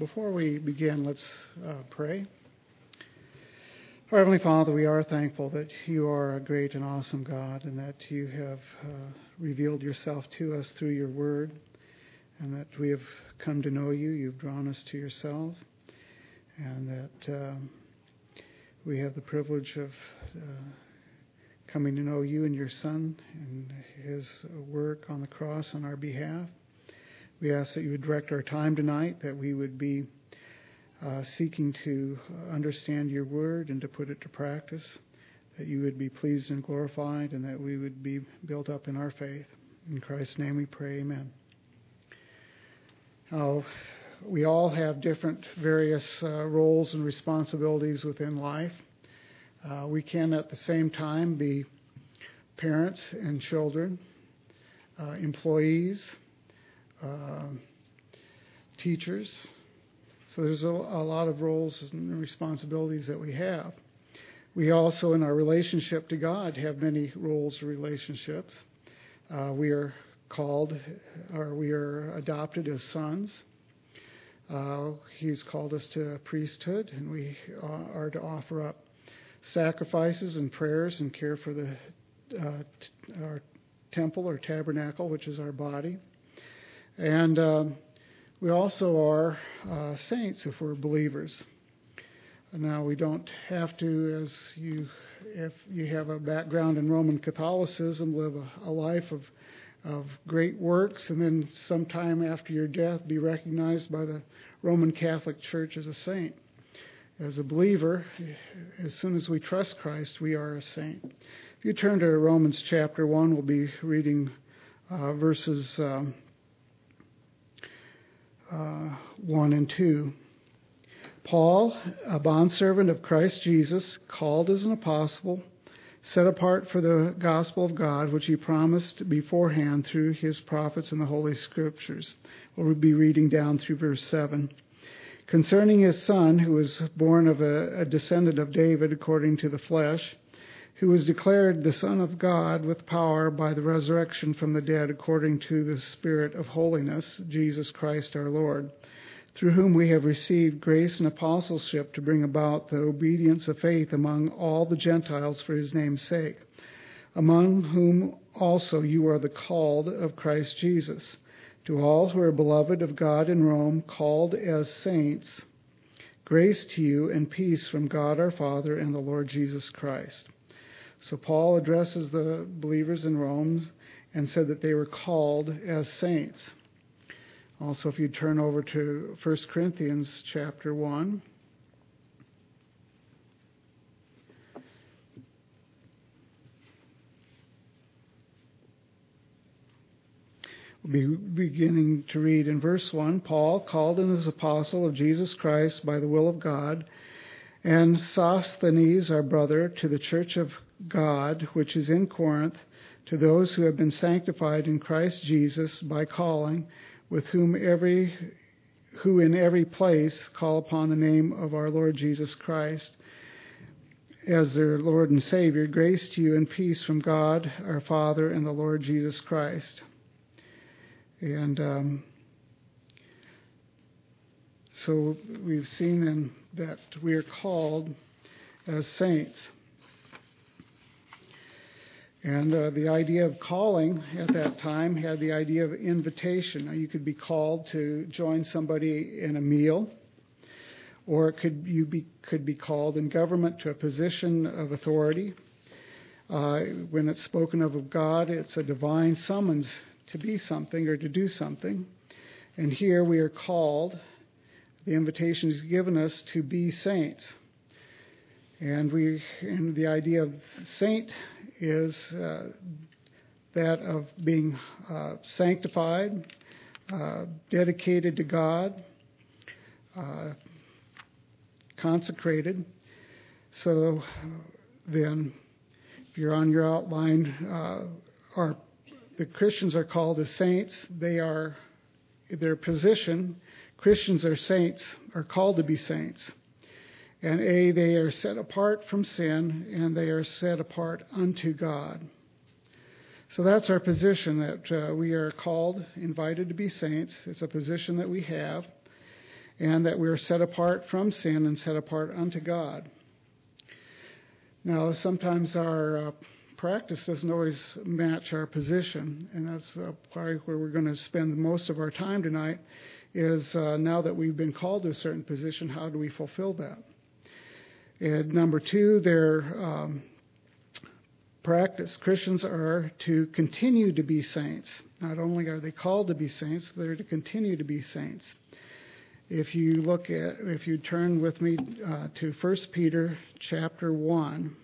Before we begin, let's pray. Our Heavenly Father, we are thankful that you are a great and awesome God, and that you have revealed yourself to us through your word, and that we have come to know you. You've drawn us to yourself, and that we have the privilege of coming to know you and your Son and his work on the cross on our behalf. We ask that you would direct our time tonight, that we would be seeking to understand your word and to put it to practice, that you would be pleased and glorified, and that we would be built up in our faith. In Christ's name we pray, amen. We all have different various roles and responsibilities within life. We can at the same time be parents and children, employees, teachers. So there's a lot of roles and responsibilities that we have. We also, in our relationship to God, have many roles and relationships. We are called, or we are adopted as sons. He's called us to a priesthood, and we are to offer up sacrifices and prayers and care for our temple or tabernacle, which is our body. And we also are saints if we're believers. Now, we don't have to, if you have a background in Roman Catholicism, live a life of great works, and then sometime after your death be recognized by the Roman Catholic Church as a saint. As a believer, as soon as we trust Christ, we are a saint. If you turn to Romans chapter 1, we'll be reading verses 1 and 2. Paul, a bondservant of Christ Jesus, called as an apostle, set apart for the gospel of God, which he promised beforehand through his prophets in the Holy Scriptures. We'll be reading down through verse 7. Concerning his Son, who was born of a descendant of David according to the flesh, who was declared the Son of God with power by the resurrection from the dead according to the Spirit of holiness, Jesus Christ our Lord, through whom we have received grace and apostleship to bring about the obedience of faith among all the Gentiles for his name's sake, among whom also you are the called of Christ Jesus. To all who are beloved of God in Rome, called as saints, grace to you and peace from God our Father and the Lord Jesus Christ. So Paul addresses the believers in Rome and said that they were called as saints. Also, if you turn over to 1 Corinthians chapter 1. We'll be beginning to read in verse 1. Paul, called and as apostle of Jesus Christ by the will of God, and Sosthenes, our brother, to the church of God, which is in Corinth, to those who have been sanctified in Christ Jesus by calling, with who in every place call upon the name of our Lord Jesus Christ as their Lord and Savior, grace to you and peace from God our Father and the Lord Jesus Christ. And so we've seen then that we are called as saints. And the idea of calling at that time had the idea of invitation. Now, you could be called to join somebody in a meal, or it could be called in government to a position of authority. When it's spoken of God, it's a divine summons to be something or to do something. And here we are called, the invitation is given us to be saints. And the idea of saint is that of being sanctified, dedicated to God, consecrated. So then, if you're on your outline, the Christians are called as saints. Their position, Christians are saints, are called to be saints. And they are set apart from sin, and they are set apart unto God. So that's our position, that we are called, invited to be saints. It's a position that we have. and that we are set apart from sin and set apart unto God. Now, sometimes our practice doesn't always match our position, and that's probably where we're going to spend most of our time tonight, is now that we've been called to a certain position, how do we fulfill that? And number two, their practice. Christians are to continue to be saints. Not only are they called to be saints, they're to continue to be saints. If you turn with me to 1 Peter chapter 1,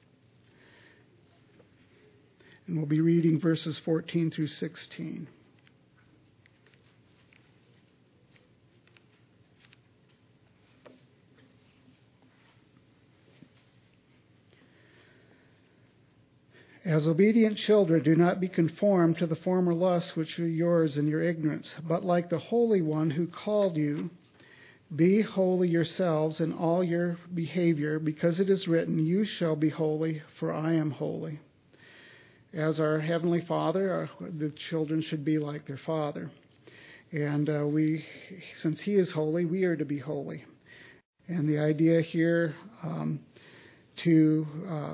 and we'll be reading verses 14 through 16. As obedient children, do not be conformed to the former lusts which are yours in your ignorance, but like the Holy One who called you, be holy yourselves in all your behavior, because it is written, you shall be holy, for I am holy. As our Heavenly Father, the children should be like their Father. And since He is holy, we are to be holy. And the idea here to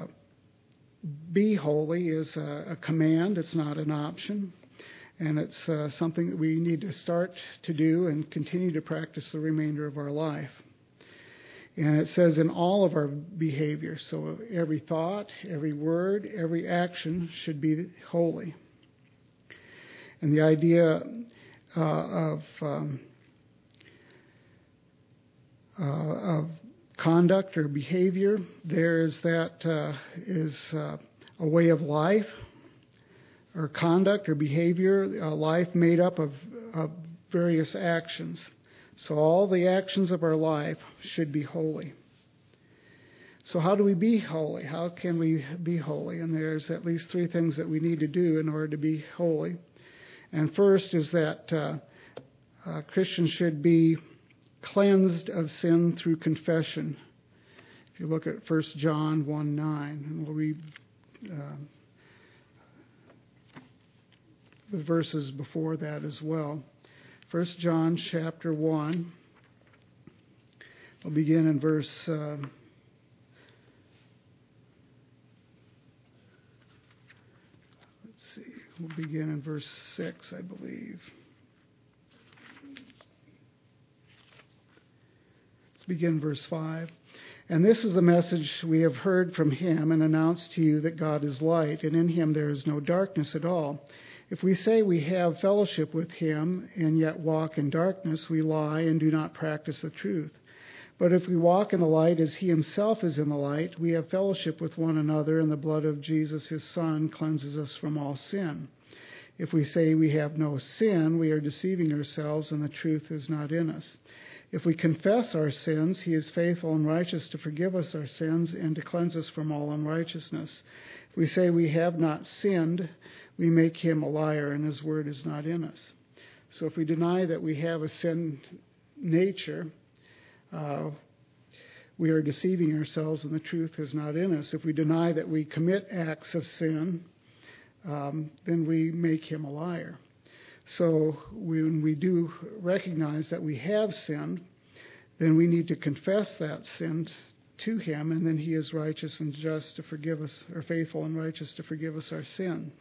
be holy is a command. It's not an option. And it's something that we need to start to do and continue to practice the remainder of our life. And it says in all of our behavior, so every thought, every word, every action should be holy. And the idea of conduct or behavior, there is that is a way of life, or conduct or behavior, a life made up of various actions. So all the actions of our life should be holy. So how do we be holy? How can we be holy? And there's at least three things that we need to do in order to be holy. And first is that Christians should be cleansed of sin through confession. If you look at 1 John 1:9, and we'll read the verses before that as well. 1 John chapter 1, we'll begin in verse let's see, we'll begin in verse 6, I believe. Let's begin verse 5. And this is the message we have heard from Him and announced to you, that God is light, and in Him there is no darkness at all. If we say we have fellowship with Him and yet walk in darkness, we lie and do not practice the truth. But if we walk in the light as He Himself is in the light, we have fellowship with one another, and the blood of Jesus, His Son, cleanses us from all sin. If we say we have no sin, we are deceiving ourselves, and the truth is not in us. If we confess our sins, He is faithful and righteous to forgive us our sins and to cleanse us from all unrighteousness. If we say we have not sinned, we make Him a liar, and His word is not in us. So if we deny that we have a sin nature, we are deceiving ourselves, and the truth is not in us. If we deny that we commit acts of sin, then we make Him a liar. So when we do recognize that we have sinned, then we need to confess that sin to Him, and then He is righteous and just to forgive us, or faithful and righteous to forgive us our sin.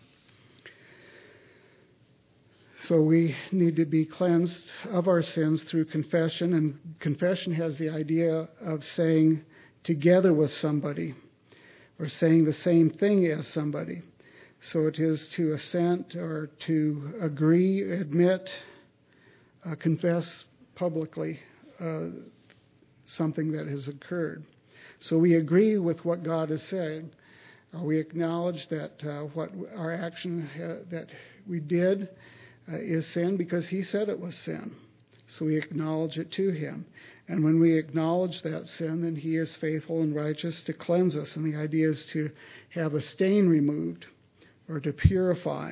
So we need to be cleansed of our sins through confession, and confession has the idea of saying together with somebody, or saying the same thing as somebody. So it is to assent or to agree, admit, confess publicly something that has occurred. So we agree with what God is saying. We acknowledge that what our action that we did is sin because He said it was sin. So we acknowledge it to Him. And when we acknowledge that sin, then He is faithful and righteous to cleanse us. And the idea is to have a stain removed, or to purify.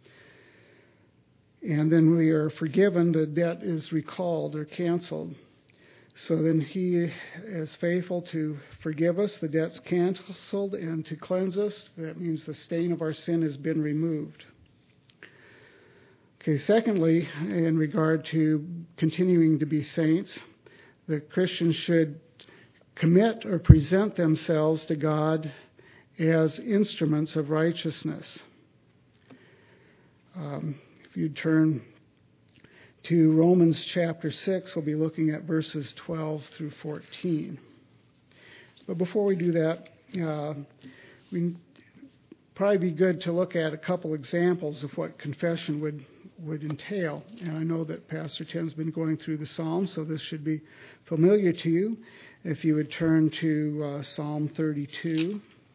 And then we are forgiven, the debt is recalled or canceled. So then He is faithful to forgive us, the debt's canceled, and to cleanse us. That means the stain of our sin has been removed. Okay, secondly, in regard to continuing to be saints, the Christian should commit or present themselves to God as instruments of righteousness. If you turn to Romans chapter 6, we'll be looking at verses 12 through 14. But before we do that, we'd probably be good to look at a couple examples of what confession would entail. And I know that Pastor Tim's been going through the Psalms, so this should be familiar to you. If you would turn to Psalm 32.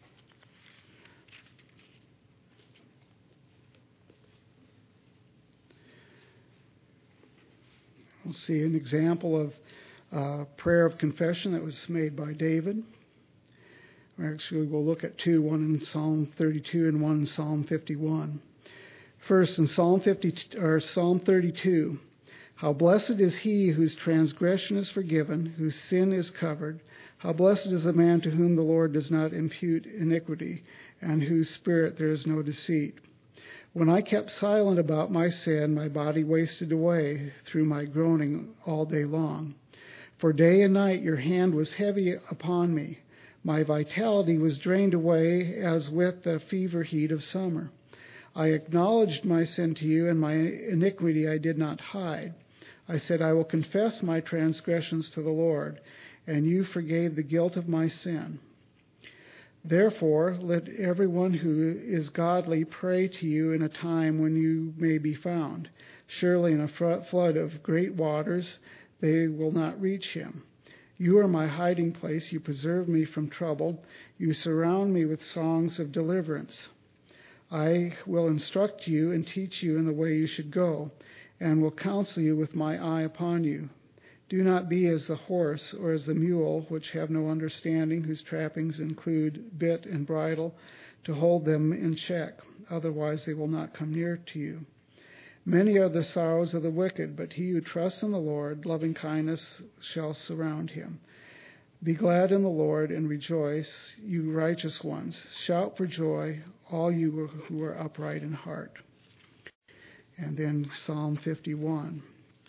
We'll see an example of prayer of confession that was made by David. Actually, we'll look at two, one in Psalm 32 and one in Psalm 51. First, in Psalm 32, how blessed is he whose transgression is forgiven, whose sin is covered. How blessed is the man to whom the Lord does not impute iniquity, and whose spirit there is no deceit. When I kept silent about my sin, my body wasted away through my groaning all day long. For day and night your hand was heavy upon me. My vitality was drained away as with the fever heat of summer. I acknowledged my sin to you, and my iniquity I did not hide. I said, I will confess my transgressions to the Lord, and you forgave the guilt of my sin. Therefore, let everyone who is godly pray to you in a time when you may be found. Surely in a flood of great waters they will not reach him. You are my hiding place. You preserve me from trouble. You surround me with songs of deliverance. I will instruct you and teach you in the way you should go, and will counsel you with my eye upon you. Do not be as the horse or as the mule, which have no understanding, whose trappings include bit and bridle, to hold them in check. Otherwise they will not come near to you. Many are the sorrows of the wicked, but he who trusts in the Lord, loving kindness shall surround him. Be glad in the Lord and rejoice, you righteous ones. Shout for joy, all you who are upright in heart. And then Psalm 51.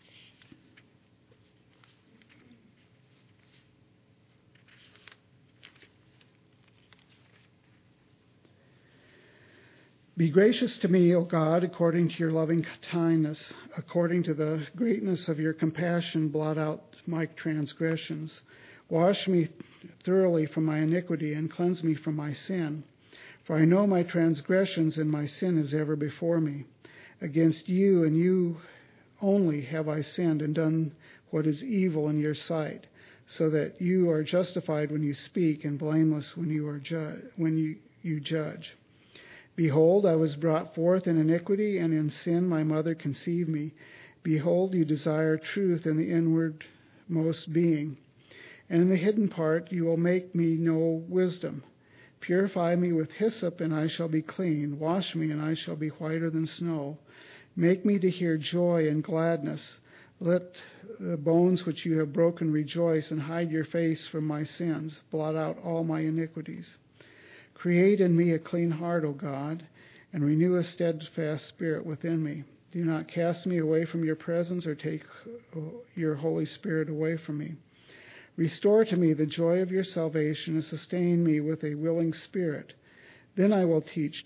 Be gracious to me, O God, according to your loving kindness, according to the greatness of your compassion, blot out my transgressions. Wash me thoroughly from my iniquity and cleanse me from my sin. For I know my transgressions, and my sin is ever before me. Against you and you only have I sinned and done what is evil in your sight, so that you are justified when you speak and blameless when you judge. Behold, I was brought forth in iniquity, and in sin my mother conceived me. Behold, you desire truth in the inwardmost being, and in the hidden part you will make me know wisdom. Purify me with hyssop, and I shall be clean. Wash me, and I shall be whiter than snow. Make me to hear joy and gladness. Let the bones which you have broken rejoice, and hide your face from my sins. Blot out all my iniquities. Create in me a clean heart, O God, and renew a steadfast spirit within me. Do not cast me away from your presence or take your Holy Spirit away from me. Restore to me the joy of your salvation and sustain me with a willing spirit. Then I will teach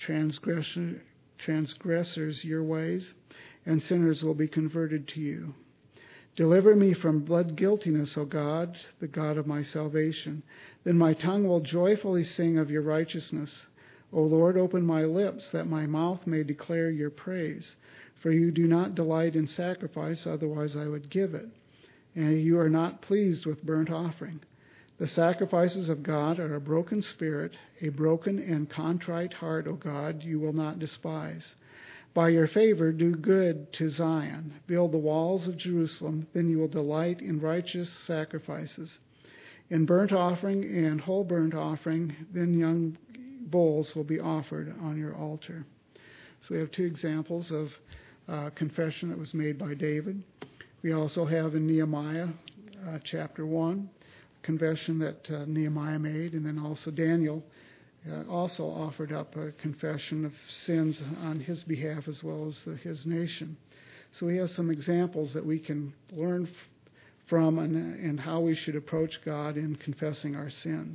transgressors your ways, and sinners will be converted to you. Deliver me from blood guiltiness, O God, the God of my salvation. Then my tongue will joyfully sing of your righteousness. O Lord, open my lips, that my mouth may declare your praise. For you do not delight in sacrifice, otherwise I would give it. And you are not pleased with burnt offering. The sacrifices of God are a broken spirit, a broken and contrite heart, O God, you will not despise. By your favor, do good to Zion. Build the walls of Jerusalem. Then you will delight in righteous sacrifices. In burnt offering and whole burnt offering, then young bulls will be offered on your altar. So we have two examples of confession that was made by David. We also have in Nehemiah chapter 1, confession that Nehemiah made, and then also Daniel also offered up a confession of sins on his behalf as well as his nation. So we have some examples that we can learn from and how we should approach God in confessing our sins.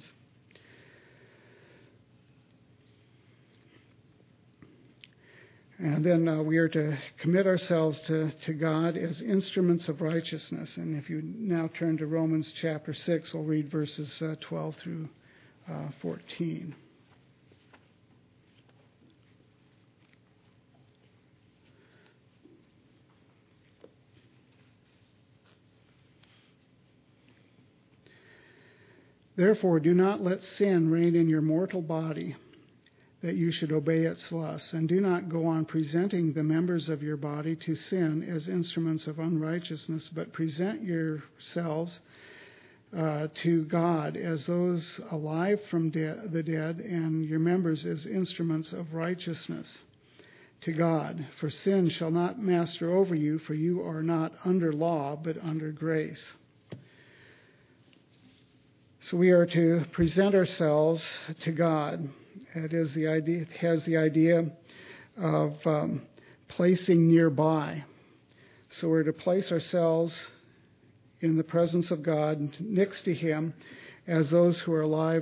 And then we are to commit ourselves to God as instruments of righteousness. And if you now turn to Romans chapter 6, we'll read verses 12 through 14. Therefore, do not let sin reign in your mortal body, that you should obey its lusts, and do not go on presenting the members of your body to sin as instruments of unrighteousness, but present yourselves to God as those alive from the dead, and your members as instruments of righteousness to God. For sin shall not master over you, for you are not under law, but under grace. So we are to present ourselves to God. It has the idea of placing nearby. So we're to place ourselves in the presence of God, next to Him, as those who are alive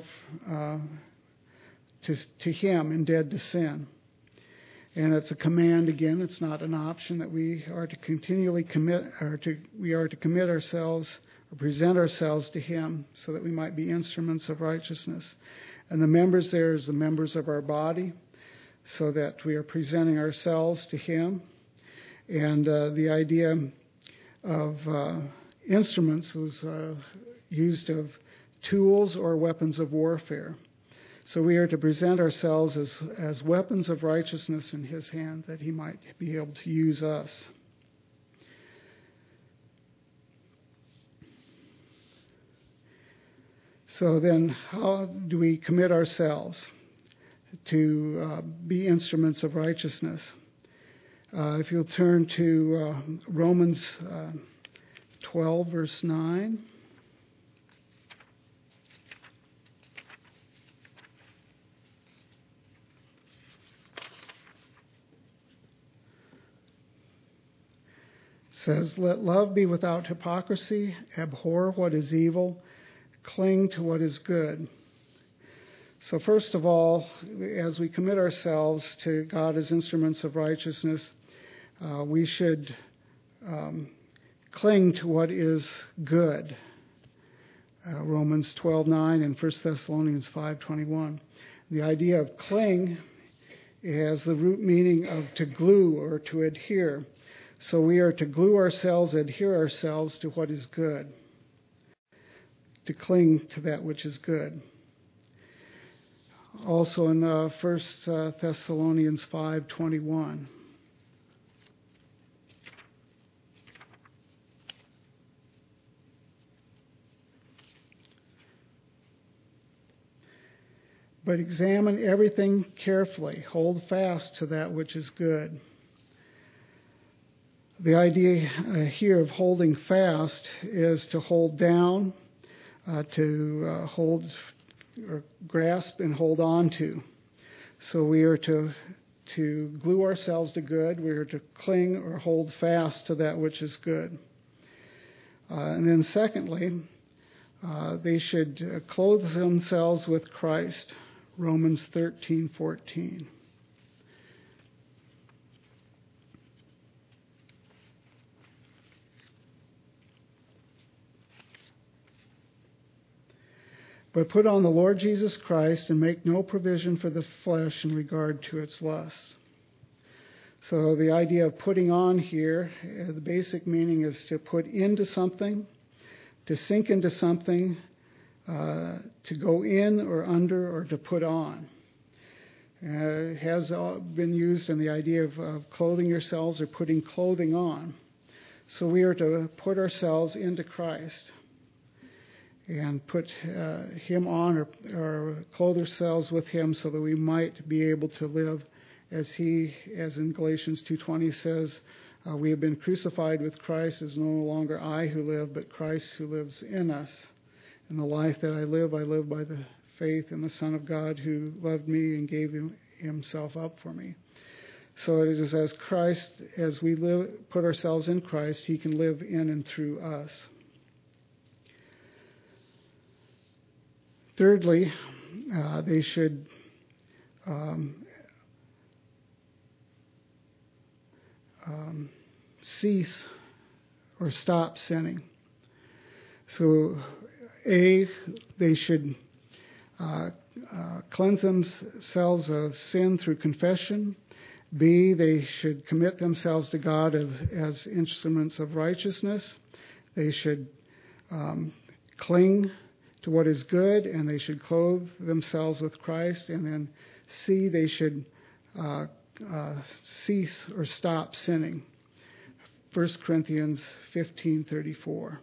to Him and dead to sin. And it's a command again. It's not an option that we are to continually commit, we are to commit ourselves or present ourselves to Him so that we might be instruments of righteousness. And the members there is the members of our body, so that we are presenting ourselves to Him. And the idea of instruments was used of tools or weapons of warfare. So we are to present ourselves as weapons of righteousness in His hand, that He might be able to use us. So then, how do we commit ourselves to be instruments of righteousness? If you'll turn to Romans 12, verse 9. Says, let love be without hypocrisy, abhor what is evil, cling to what is good. So first of all, as we commit ourselves to God as instruments of righteousness, we should cling to what is good. Romans 12:9 and 1 Thessalonians 5:21. The idea of cling has the root meaning of to glue or to adhere. So we are to glue ourselves, adhere ourselves to what is good, to cling to that which is good. Also in 1 Thessalonians 5:21. But examine everything carefully, hold fast to that which is good. The idea here of holding fast is to hold down, to hold or grasp and hold on to. So we are to glue ourselves to good. We are to cling or hold fast to that which is good. And then secondly, they should clothe themselves with Christ. Romans 13:14. But put on the Lord Jesus Christ and make no provision for the flesh in regard to its lusts. So the idea of putting on here, the basic meaning is to put into something, to sink into something, to go in or under, or to put on. It has been used in the idea of clothing yourselves or putting clothing on. So we are to put ourselves into Christ and put Him on or clothe ourselves with Him so that we might be able to live as in Galatians 2:20 says, we have been crucified with Christ. It is no longer I who live, but Christ who lives in us. And the life that I live by the faith in the Son of God who loved me and gave Himself up for me. So it is as Christ, as we put ourselves in Christ, He can live in and through us. Thirdly, they should cease or stop sinning. So, A, they should cleanse themselves of sin through confession. B, they should commit themselves to God as instruments of righteousness. They should cling to what is good, and they should clothe themselves with Christ. And then C, they should cease or stop sinning. 1 Corinthians 15:34.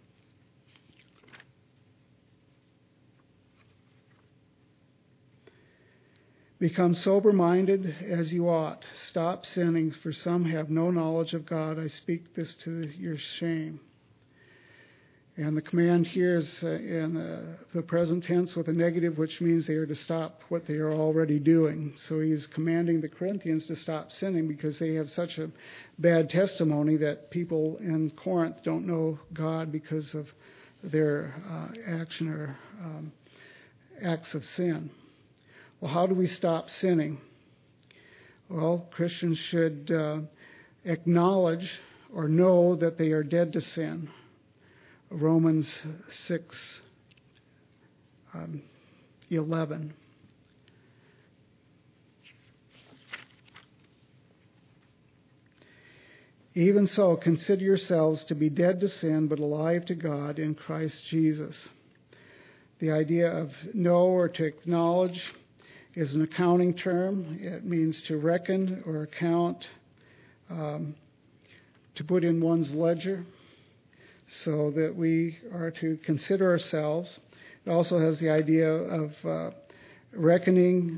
Become sober-minded as you ought. Stop sinning, for some have no knowledge of God. I speak this to your shame. And the command here is in the present tense with a negative, which means they are to stop what they are already doing. So he's commanding the Corinthians to stop sinning because they have such a bad testimony that people in Corinth don't know God because of their action or acts of sin. Well, how do we stop sinning? Well, Christians should acknowledge or know that they are dead to sin. Romans 6:11. Even so, consider yourselves to be dead to sin, but alive to God in Christ Jesus. The idea of know or to acknowledge is an accounting term. It means to reckon or account, to put in one's ledger, so that we are to consider ourselves. It also has the idea of reckoning,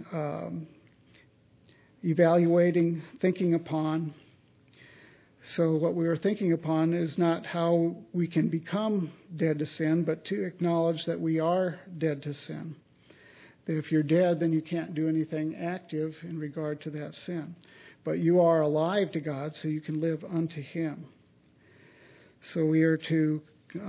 evaluating, thinking upon. So what we are thinking upon is not how we can become dead to sin, but to acknowledge that we are dead to sin. That if you're dead, then you can't do anything active in regard to that sin. But you are alive to God, so you can live unto Him. So we are to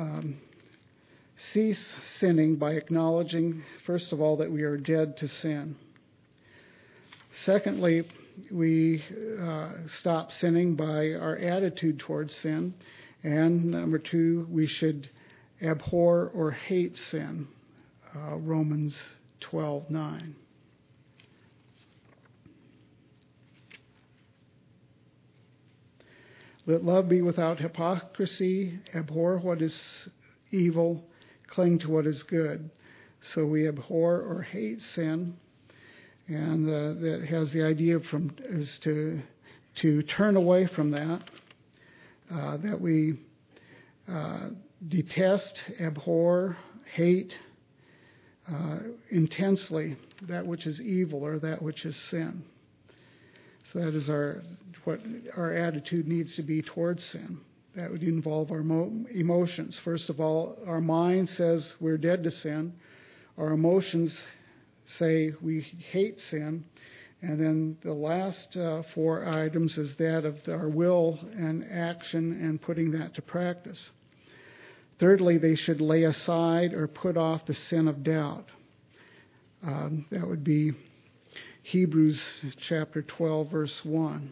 cease sinning by acknowledging, first of all, that we are dead to sin. Secondly, we stop sinning by our attitude towards sin. And number two, we should abhor or hate sin. Romans 12:9. Let love be without hypocrisy. Abhor what is evil. Cling to what is good. So we abhor or hate sin, and that has the idea is to turn away from that. That we detest, abhor, hate intensely that which is evil or that which is sin. So that is what our attitude needs to be towards sin. That would involve our emotions. First of all, our mind says we're dead to sin. Our emotions say we hate sin. And then the last four items is that of our will and action and putting that to practice. Thirdly, they should lay aside or put off the sin of doubt. That would be Hebrews chapter 12, verse 1.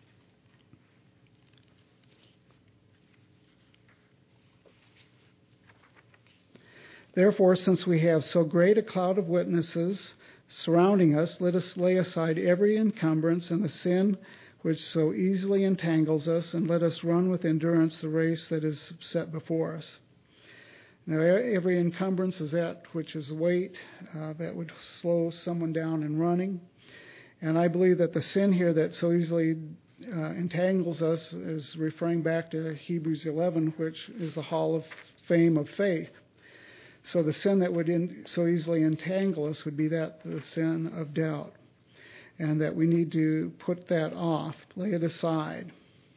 Therefore, since we have so great a cloud of witnesses surrounding us, let us lay aside every encumbrance and the sin which so easily entangles us, and let us run with endurance the race that is set before us. Now, every encumbrance is that which is weight that would slow someone down in running. And I believe that the sin here that so easily entangles us is referring back to Hebrews 11, which is the hall of fame of faith. So the sin that would so easily entangle us would be the sin of doubt. And that we need to put that off, lay it aside.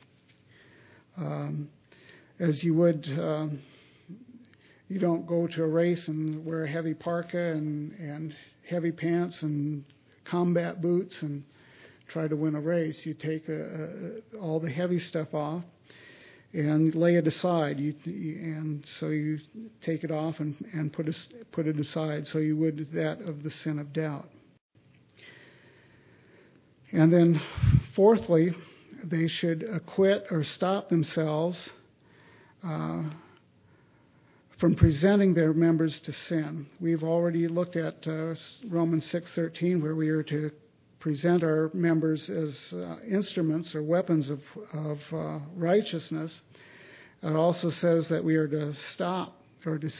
As you would, you don't go to a race and wear a heavy parka and heavy pants and combat boots and try to win a race. You take all the heavy stuff off. and lay it aside. And so you take it off and put it aside. So you would that of the sin of doubt. And then, fourthly, they should acquit or stop themselves from presenting their members to sin. We've already looked at Romans 6:13, where we are to present our members as instruments or weapons of righteousness. It also says that we are to stop or to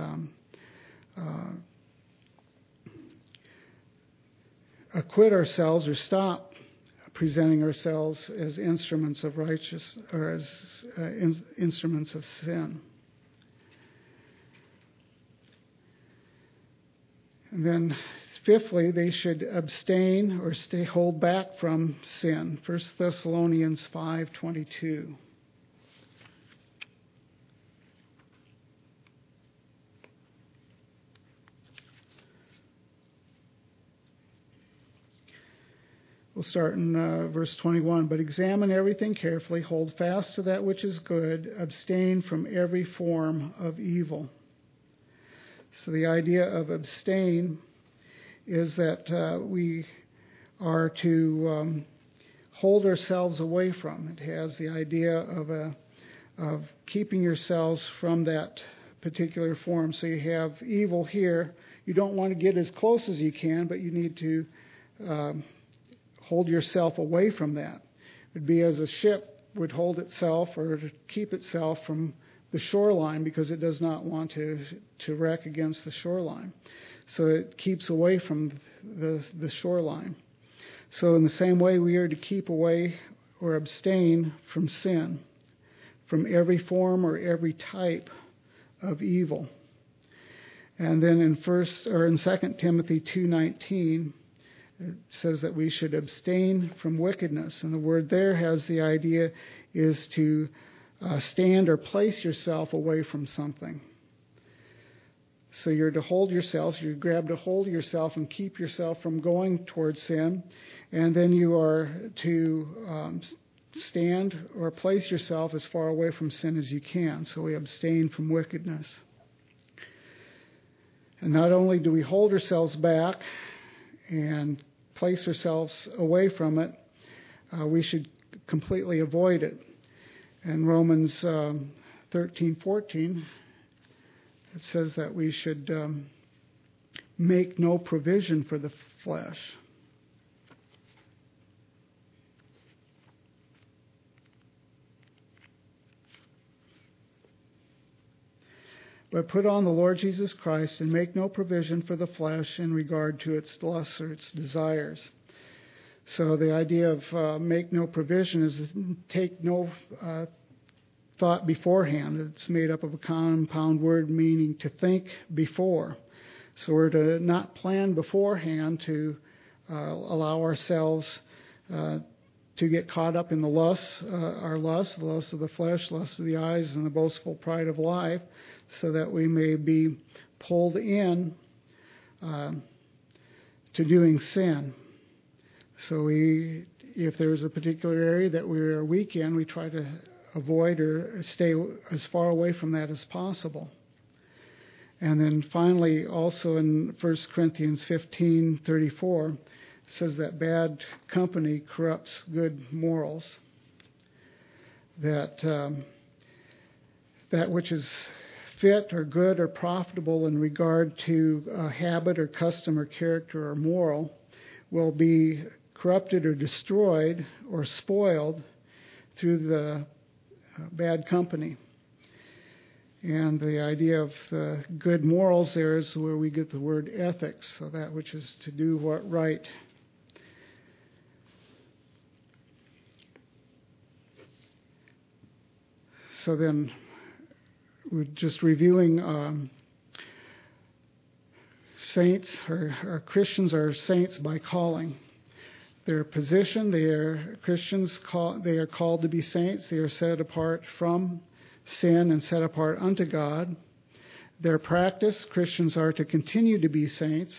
acquit ourselves or stop presenting ourselves as instruments of righteousness or as instruments of sin. And then, fifthly, they should abstain or hold back from sin. 1 Thessalonians 5:22. We'll start in verse 21. But examine everything carefully, hold fast to that which is good, abstain from every form of evil. So the idea of abstain is that we are to hold ourselves away from. It has the idea of keeping yourselves from that particular form. So you have evil here. You don't want to get as close as you can, but you need to hold yourself away from that. It would be as a ship would hold itself or to keep itself from the shoreline because it does not want to wreck against the shoreline. So it keeps away from the shoreline. So in the same way, we are to keep away or abstain from sin, from every form or every type of evil. And then in 2 Timothy 2:19, it says that we should abstain from wickedness. And the word there has the idea is to stand or place yourself away from something. So you're to hold yourself, you grab to hold yourself and keep yourself from going towards sin. And then you are to stand or place yourself as far away from sin as you can. So we abstain from wickedness. And not only do we hold ourselves back and place ourselves away from it, we should completely avoid it. In Romans 13:14, it says that we should make no provision for the flesh. But put on the Lord Jesus Christ and make no provision for the flesh in regard to its lusts or its desires. So the idea of make no provision is take no thought beforehand. It's made up of a compound word meaning to think before. So we're to not plan beforehand to allow ourselves to get caught up in the lusts, the lusts of the flesh, lusts of the eyes, and the boastful pride of life, so that we may be pulled in to doing sin. So if there's a particular area that we are weak in, we try to avoid or stay as far away from that as possible. And then finally, also in 1 Corinthians 15:34, it says that bad company corrupts good morals. That which is fit or good or profitable in regard to a habit or custom or character or moral will be corrupted or destroyed or spoiled through the bad company. And the idea of good morals there is where we get the word ethics, so that which is to do what right. So then we're just reviewing saints, or Christians are saints by calling. Their position, they are Christians, they are called to be saints. They are set apart from sin and set apart unto God. Their practice, Christians are to continue to be saints.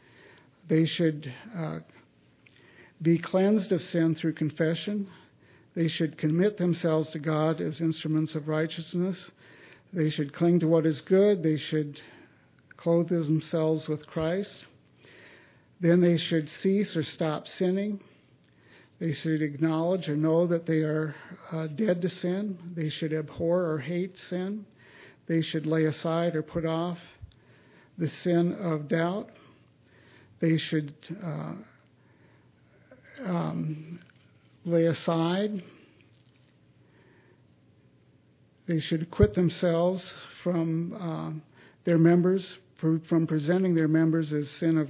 They should be cleansed of sin through confession. They should commit themselves to God as instruments of righteousness. They should cling to what is good. They should clothe themselves with Christ. Then they should cease or stop sinning. They should acknowledge or know that they are dead to sin. They should abhor or hate sin. They should lay aside or put off the sin of doubt. They should lay aside. They should quit themselves from their members, from presenting their members as sin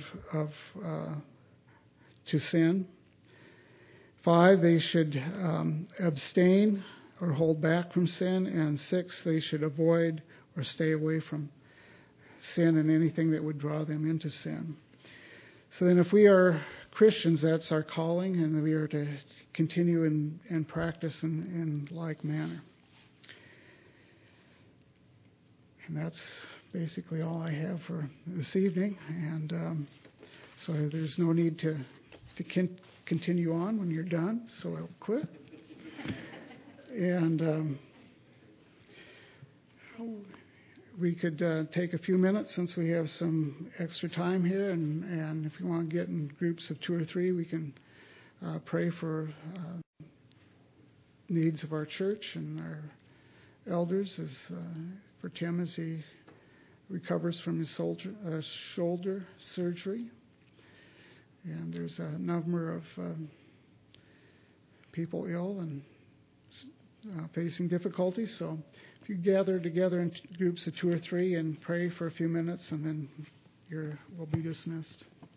to sin. 5, they should abstain or hold back from sin. And 6, they should avoid or stay away from sin and anything that would draw them into sin. So then if we are Christians, that's our calling, and we are to continue and practice in like manner. And that's basically all I have for this evening. And so there's no need to continue on when you're done, so I'll quit. And we could take a few minutes since we have some extra time here, and if you want to get in groups of 2 or 3, we can pray for needs of our church and our elders, as for Tim as he recovers from his shoulder surgery. And there's a number of people ill and facing difficulties. So if you gather together in groups of 2 or 3 and pray for a few minutes, and then we'll be dismissed.